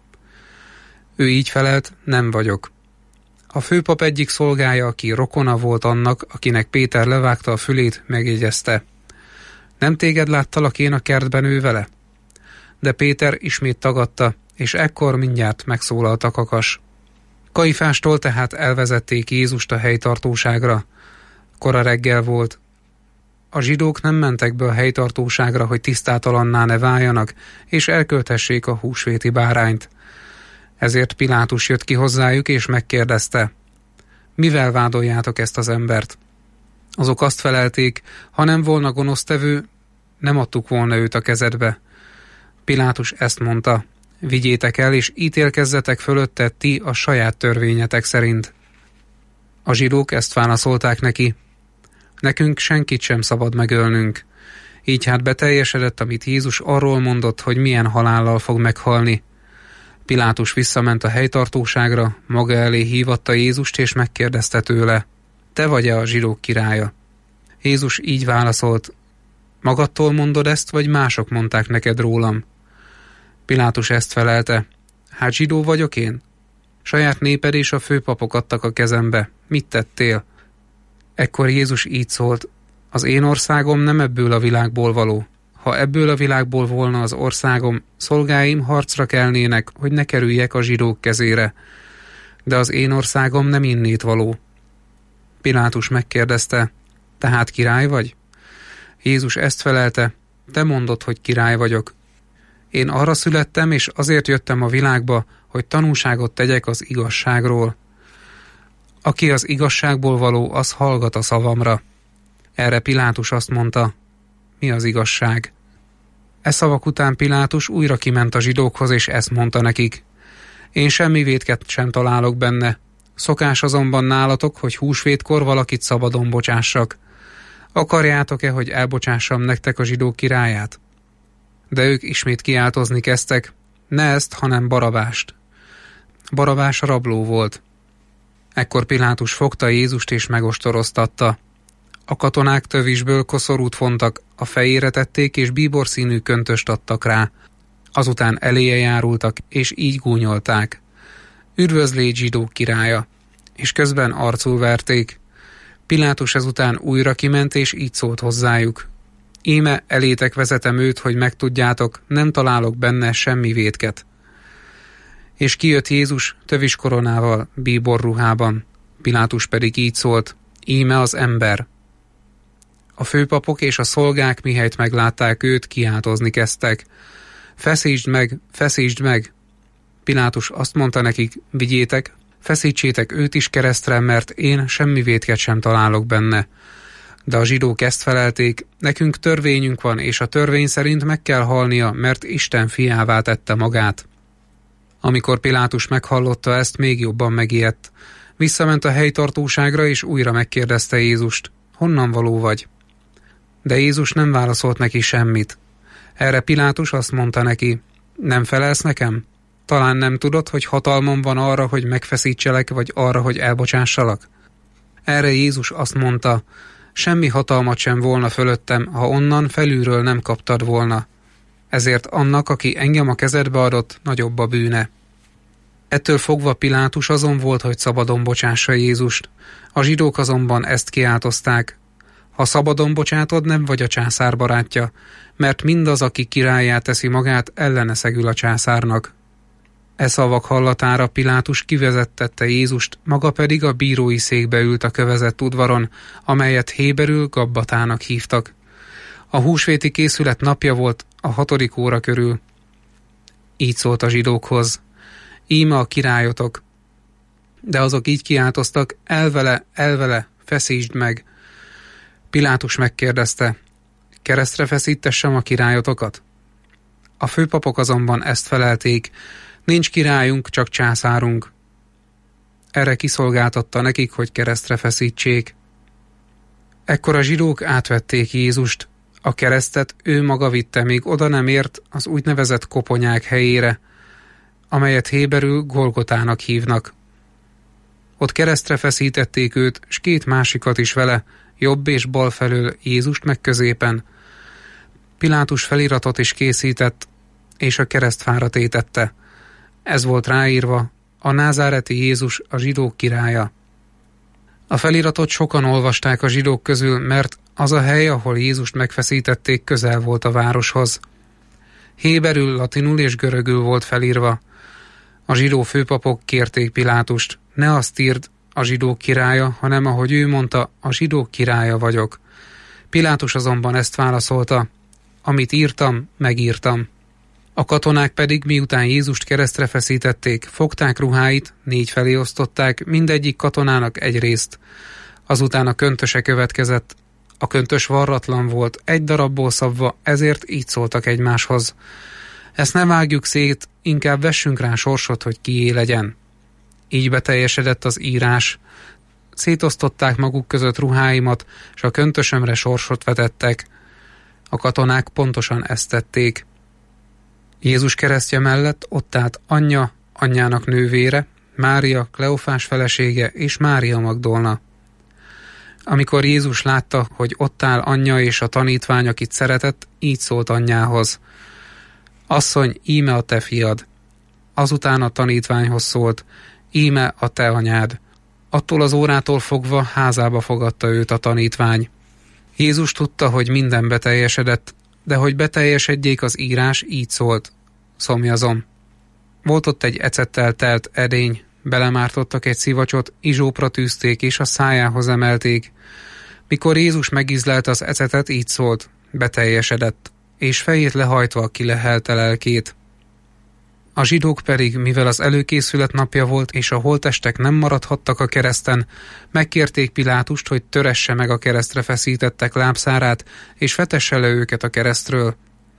Ő így felelt: nem vagyok. A főpap egyik szolgája, aki rokona volt annak, akinek Péter levágta a fülét, megjegyezte: nem téged láttalak én a kertben ő vele? De Péter ismét tagadta, és ekkor mindjárt megszólalt a kakas. Kaifástól tehát elvezették Jézust a helytartóságra. Kora reggel volt. A zsidók nem mentek be a helytartóságra, hogy tisztátalanná ne váljanak, és elköltessék a húsvéti bárányt. Ezért Pilátus jött ki hozzájuk, és megkérdezte: mivel vádoljátok ezt az embert? Azok azt felelték: ha nem volna gonosztevő, nem adtuk volna őt a kezedbe. Pilátus ezt mondta: vigyétek el, és ítélkezzetek fölötte ti a saját törvényetek szerint. A zsidók ezt válaszolták neki: nekünk senkit sem szabad megölnünk. Így hát beteljesedett, amit Jézus arról mondott, hogy milyen halállal fog meghalni. Pilátus visszament a helytartóságra, maga elé hívatta Jézust, és megkérdezte tőle: te vagy-e a zsidók királya? Jézus így válaszolt: magadtól mondod ezt, vagy mások mondták neked rólam? Pilátus ezt felelte: hát zsidó vagyok én? Saját néped és a főpapok adtak a kezembe. Mit tettél? Ekkor Jézus így szólt: az én országom nem ebből a világból való. Ha ebből a világból volna az országom, szolgáim harcra kelnének, hogy ne kerüljek a zsidók kezére. De az én országom nem innét való. Pilátus megkérdezte: tehát király vagy? Jézus ezt felelte: te mondod, hogy király vagyok. Én arra születtem, és azért jöttem a világba, hogy tanúságot tegyek az igazságról. Aki az igazságból való, az hallgat a szavamra. Erre Pilátus azt mondta: mi az igazság? E szavak után Pilátus újra kiment a zsidókhoz, és ezt mondta nekik: én semmi vétket sem találok benne. Szokás azonban nálatok, hogy húsvétkor valakit szabadon bocsássak. Akarjátok-e, hogy elbocsássam nektek a zsidók királyát? De ők ismét kiáltozni kezdtek: ne ezt, hanem Barabást. Barabás rabló volt. Ekkor Pilátus fogta Jézust és megostoroztatta. A katonák tövisből koszorút fontak, a fejére tették, és bíborszínű köntöst adtak rá. Azután eléje járultak, és így gúnyolták: üdvözlégy zsidók királya! És közben arcul verték. Pilátus ezután újra kiment, és így szólt hozzájuk: íme elétek vezetem őt, hogy megtudjátok, nem találok benne semmi vétket. És kijött Jézus tövis koronával, bíbor ruhában. Pilátus pedig így szólt: íme az ember. A főpapok és a szolgák mihelyt meglátták őt, kiáltozni kezdtek: feszítsd meg, feszítsd meg! Pilátus azt mondta nekik: vigyétek, feszítsétek őt is keresztre, mert én semmi vétket sem találok benne. De a zsidók ezt felelték: nekünk törvényünk van, és a törvény szerint meg kell halnia, mert Isten fiává tette magát. Amikor Pilátus meghallotta ezt, még jobban megijedt. Visszament a helytartóságra, és újra megkérdezte Jézust: honnan való vagy? De Jézus nem válaszolt neki semmit. Erre Pilátus azt mondta neki: nem felelsz nekem? Talán nem tudod, hogy hatalmam van arra, hogy megfeszítselek, vagy arra, hogy elbocsássalak? Erre Jézus azt mondta: semmi hatalmat sem volna fölöttem, ha onnan felülről nem kaptad volna. Ezért annak, aki engem a kezedbe adott, nagyobb a bűne. Ettől fogva Pilátus azon volt, hogy szabadon bocsássa Jézust. A zsidók azonban ezt kiáltozták: ha szabadon bocsátod, nem vagy a császár barátja, mert mindaz, aki királlyá teszi magát, ellene szegül a császárnak. E szavak hallatára Pilátus kivezettette Jézust, maga pedig a bírói székbe ült a kövezett udvaron, amelyet héberül Gabbatának hívtak. A húsvéti készület napja volt, a 6. óra körül. Így szólt a zsidókhoz: íme a királyotok. De azok így kiáltoztak: elvele, elvele, feszítsd meg. Pilátus megkérdezte: keresztre feszítessem a királyotokat? A főpapok azonban ezt felelték: nincs királyunk, csak császárunk. Erre kiszolgáltatta nekik, hogy keresztre feszítsék. Ekkor a zsidók átvették Jézust. A keresztet ő maga vitte, még oda nem ért az úgynevezett koponyák helyére, amelyet héberül Golgotának hívnak. Ott keresztre feszítették őt, s 2 másikat is vele, jobb és bal felől, Jézust meg középen. Pilátus feliratot is készített, és a keresztfára tétette. Ez volt ráírva: a názáreti Jézus, a zsidók királya. A feliratot sokan olvasták a zsidók közül, mert az a hely, ahol Jézust megfeszítették, közel volt a városhoz. Héberül, latinul és görögül volt felírva. A zsidó főpapok kérték Pilátust: ne azt írd, a zsidók királya, hanem ahogy ő mondta, a zsidók királya vagyok. Pilátus azonban ezt válaszolta: amit írtam, megírtam. A katonák pedig, miután Jézust keresztre feszítették, fogták ruháit, 4 felé osztották, mindegyik katonának egy részt. Azután a köntöse következett. A köntös varratlan volt, egy darabból szabva, ezért így szóltak egymáshoz: ezt ne vágjuk szét, inkább vessünk rá sorsot, hogy kié legyen. Így beteljesedett az írás. Szétosztották maguk között ruháimat, és a köntösömre sorsot vetettek. A katonák pontosan ezt tették. Jézus keresztje mellett ott állt anyja, anyjának nővére, Mária, Kleofás felesége és Mária Magdolna. Amikor Jézus látta, hogy ott áll anyja és a tanítvány, akit szeretett, így szólt anyjához: asszony, íme a te fiad. Azután a tanítványhoz szólt: íme a te anyád. Attól az órától fogva házába fogadta őt a tanítvány. Jézus tudta, hogy minden beteljesedett, de hogy beteljesedjék az írás, így szólt: szomjazom. Volt ott egy ecettel telt edény, belemártottak egy szivacsot, izsópra tűzték és a szájához emelték. Mikor Jézus megízlelte az ecetet, így szólt: beteljesedett, és fejét lehajtva kilehelte lelkét. A zsidók pedig, mivel az előkészület napja volt, és a holttestek nem maradhattak a kereszten, megkérték Pilátust, hogy töresse meg a keresztre feszítettek lábszárát, és vetesse le őket a keresztről.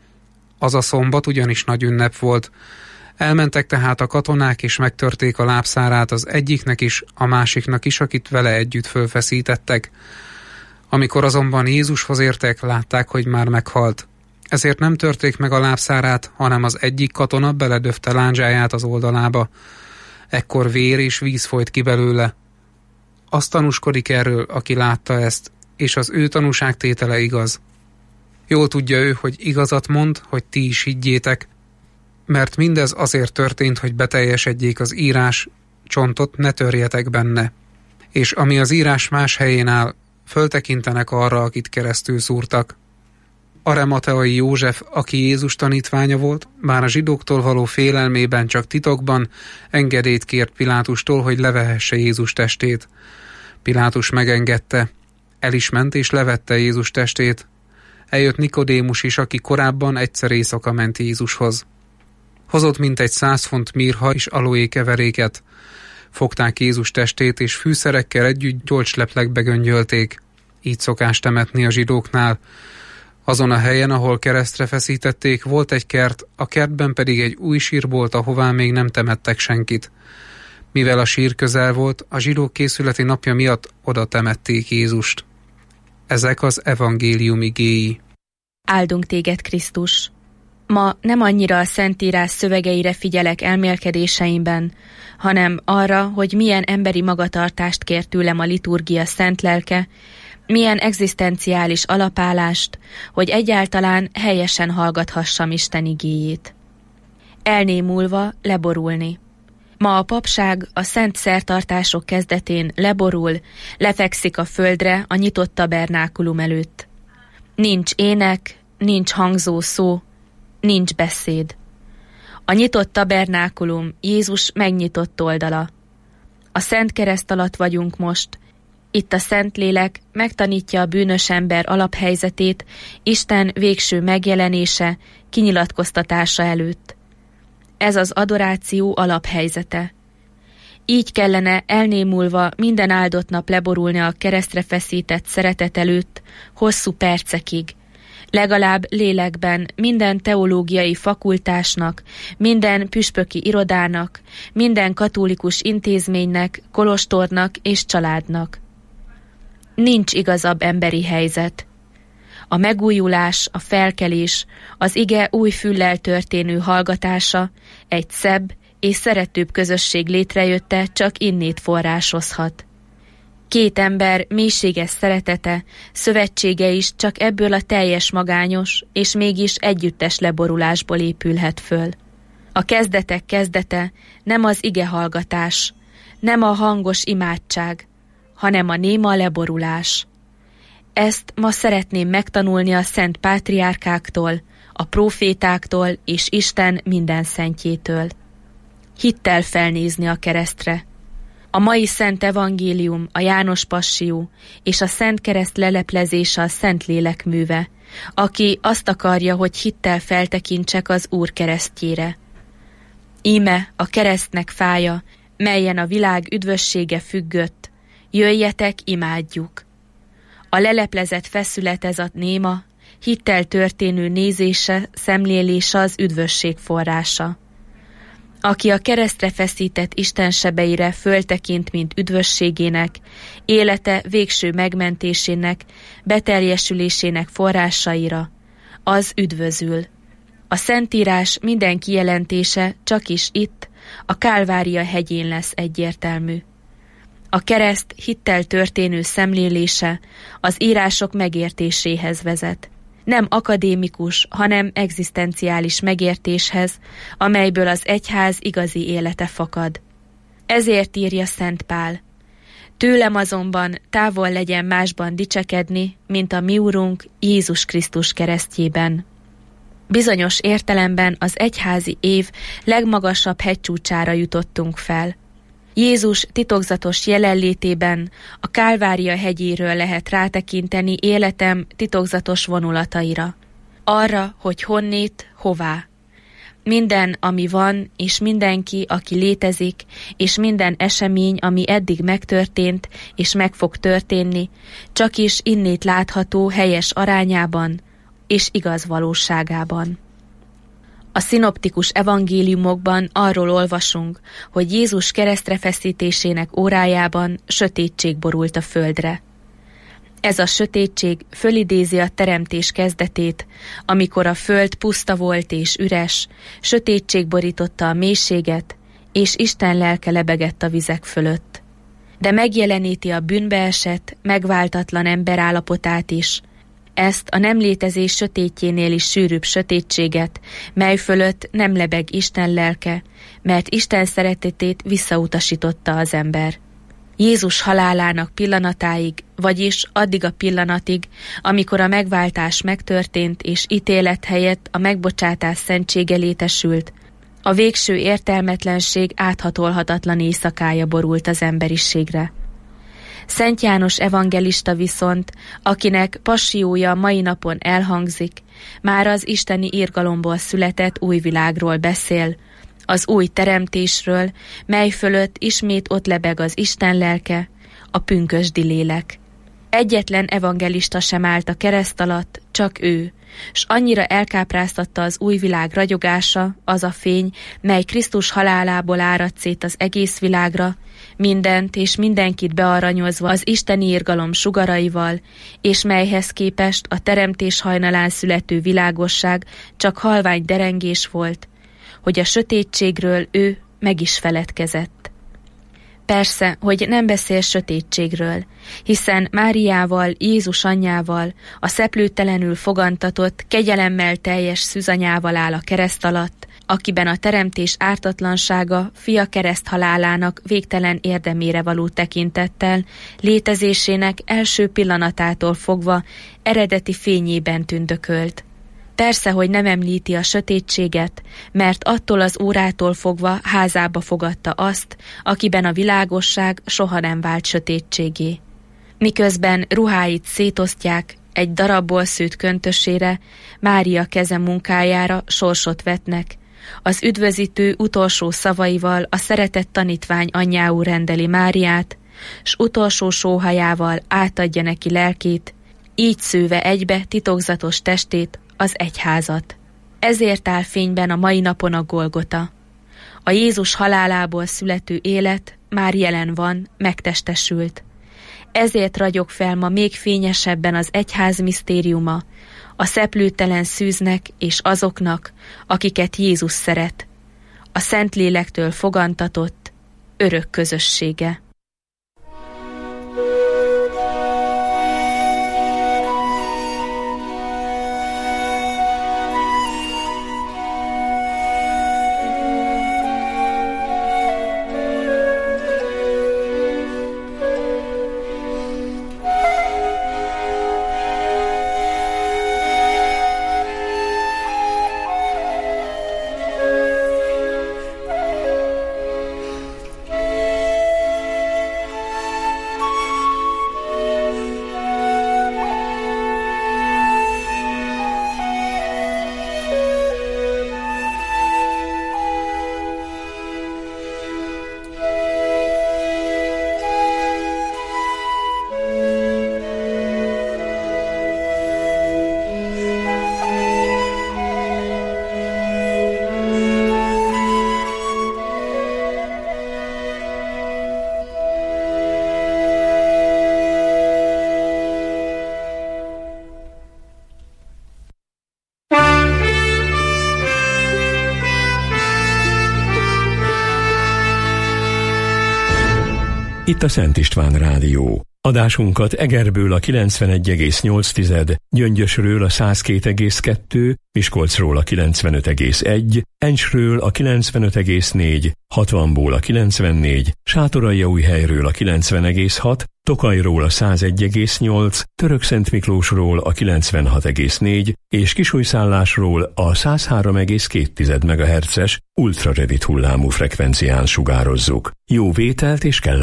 Az a szombat ugyanis nagy ünnep volt. Elmentek tehát a katonák, és megtörték a lábszárát az egyiknek is, a másiknak is, akit vele együtt fölfeszítettek. Amikor azonban Jézushoz értek, látták, hogy már meghalt. Ezért nem törték meg a lábszárát, hanem az egyik katona beledöfte lándzsáját az oldalába. Ekkor vér és víz folyt ki belőle. Azt tanúskodik erről, aki látta ezt, és az ő tanúságtétele igaz. Jól tudja ő, hogy igazat mond, hogy ti is higgyétek, mert mindez azért történt, hogy beteljesedjék az írás, csontot ne törjetek benne. És ami az írás más helyén áll, föltekintenek arra, akit keresztül szúrtak. Arimateai József, aki Jézus tanítványa volt, bár a zsidóktól való félelmében csak titokban engedélyt kért Pilátustól, hogy levehesse Jézus testét. Pilátus megengedte, el is ment és levette Jézus testét. Eljött Nikodémus is, aki korábban egyszer éjszaka ment Jézushoz. Hozott mintegy 100 font mirha és aloé keveréket. Fogták Jézus testét, és fűszerekkel együtt gyolcsleplekbe göngyölték. Így szokás temetni a zsidóknál. Azon a helyen, ahol keresztre feszítették, volt egy kert, a kertben pedig egy új sír volt, ahová még nem temettek senkit. Mivel a sír közel volt, a zsidók készületi napja miatt oda temették Jézust. Ezek az evangélium igéi. Áldunk téged, Krisztus! Ma nem annyira a Szentírás szövegeire figyelek elmélkedéseimben, hanem arra, hogy milyen emberi magatartást kér tőlem a liturgia szent lelke, Milyen egzisztenciális alapállást, hogy egyáltalán helyesen hallgathassam Isten igéjét. Elnémulva leborulni. Ma a papság a szent szertartások kezdetén leborul, lefekszik a földre a nyitott tabernákulum előtt. Nincs ének, nincs hangzó szó, nincs beszéd. A nyitott tabernákulum Jézus megnyitott oldala. A szent kereszt alatt vagyunk most. Itt a Szentlélek megtanítja a bűnös ember alaphelyzetét Isten végső megjelenése, kinyilatkoztatása előtt. Ez az adoráció alaphelyzete. Így kellene elnémulva minden áldott nap leborulni a keresztre feszített szeretet előtt, hosszú percekig. Legalább lélekben minden teológiai fakultásnak, minden püspöki irodának, minden katolikus intézménynek, kolostornak és családnak. Nincs igazabb emberi helyzet. A megújulás, a felkelés, az ige új füllel történő hallgatása egy szebb és szeretőbb közösség létrejötte csak innét forrásozhat. Két ember mélységes szeretete, szövetsége is csak ebből a teljes magányos és mégis együttes leborulásból épülhet föl. A kezdetek kezdete nem az ige hallgatás, nem a hangos imádság, hanem a néma leborulás. Ezt ma szeretném megtanulni a szent pátriárkáktól, a prófétáktól és Isten minden szentjétől. Hittel felnézni a keresztre. A mai szent evangélium, a János Passió és a szent kereszt leleplezése a Szentlélek műve, aki azt akarja, hogy hittel feltekintsek az Úr keresztjére. Íme a keresztnek fája, melyen a világ üdvössége függött, jöjjetek, imádjuk. A leleplezett feszület ez a néma, hittel történő nézése, szemlélése az üdvösség forrása. Aki a keresztre feszített Isten sebeire föltekint, mint üdvösségének, élete végső megmentésének, beteljesülésének forrásaira, az üdvözül. A Szentírás minden kijelentése csak is itt, a Kálvária hegyén lesz egyértelmű. A kereszt hittel történő szemlélése az írások megértéséhez vezet. Nem akadémikus, hanem egzisztenciális megértéshez, amelyből az egyház igazi élete fakad. Ezért írja Szent Pál: tőlem azonban távol legyen másban dicsekedni, mint a mi Urunk Jézus Krisztus keresztjében. Bizonyos értelemben az egyházi év legmagasabb hegycsúcsára jutottunk fel. Jézus titokzatos jelenlétében a Kálvária hegyéről lehet rátekinteni életem titokzatos vonulataira. Arra, hogy honnét, hová. Minden, ami van, és mindenki, aki létezik, és minden esemény, ami eddig megtörtént, és meg fog történni, csak is innét látható helyes arányában, és igaz valóságában. A szinoptikus evangéliumokban arról olvasunk, hogy Jézus keresztre feszítésének órájában sötétség borult a földre. Ez a sötétség fölidézi a teremtés kezdetét, amikor a föld puszta volt és üres, sötétség borította a mélységet, és Isten lelke lebegett a vizek fölött. De megjeleníti a bűnbeesett, megváltatlan ember állapotát is, ezt a nem létezés sötétjénél is sűrűbb sötétséget, mely fölött nem lebeg Isten lelke, mert Isten szeretetét visszautasította az ember. Jézus halálának pillanatáig, vagyis addig a pillanatig, amikor a megváltás megtörtént és ítélet helyett a megbocsátás szentsége létesült, a végső értelmetlenség áthatolhatatlan éjszakája borult az emberiségre. Szent János evangelista viszont, akinek passiója mai napon elhangzik, már az isteni irgalomból született új világról beszél, az új teremtésről, mely fölött ismét ott lebeg az Isten lelke, a pünkösdi lélek. Egyetlen evangelista sem állt a kereszt alatt, csak ő, s annyira elkápráztatta az új világ ragyogása, az a fény, mely Krisztus halálából árad szét az egész világra, mindent és mindenkit bearanyozva az isteni irgalom sugaraival, és melyhez képest a teremtés hajnalán születő világosság csak halvány derengés volt, hogy a sötétségről ő meg is feledkezett. Persze, hogy nem beszél sötétségről, hiszen Máriával, Jézus anyjával, a szeplőtelenül fogantatott, kegyelemmel teljes szűzanyával áll a kereszt alatt, akiben a teremtés ártatlansága fia kereszthalálának végtelen érdemére való tekintettel, létezésének első pillanatától fogva eredeti fényében tündökölt. Persze, hogy nem említi a sötétséget, mert attól az órától fogva házába fogadta azt, akiben a világosság soha nem vált sötétségé. Miközben ruháit szétosztják, egy darabból szőtt köntösére, Mária keze munkájára sorsot vetnek. Az üdvözítő utolsó szavaival a szeretett tanítvány anyjául rendeli Máriát, s utolsó sóhajával átadja neki lelkét, így szőve egybe titokzatos testét, az egyházat. Ezért áll fényben a mai napon a Golgota. A Jézus halálából születő élet már jelen van, megtestesült. Ezért ragyog fel ma még fényesebben az egyház misztériuma, a szeplőtelen szűznek és azoknak, akiket Jézus szeret, a Szentlélektől fogantatott örök közössége. Itt a Szent István Rádió. Adásunkat Egerből a 91,8, Gyöngyösről a 102,2, Miskolcról a 95,1, Encsről a 95,4, Hatvanból a 94, Sátoraljaújhelyről a 90,6, Tokajról a 101,8, Törökszentmiklósról a 96,4 és Kisújszállásról a 103,2 MHz-es ultrarövid hullámú frekvencián sugározzuk. Jó vételt és kellemes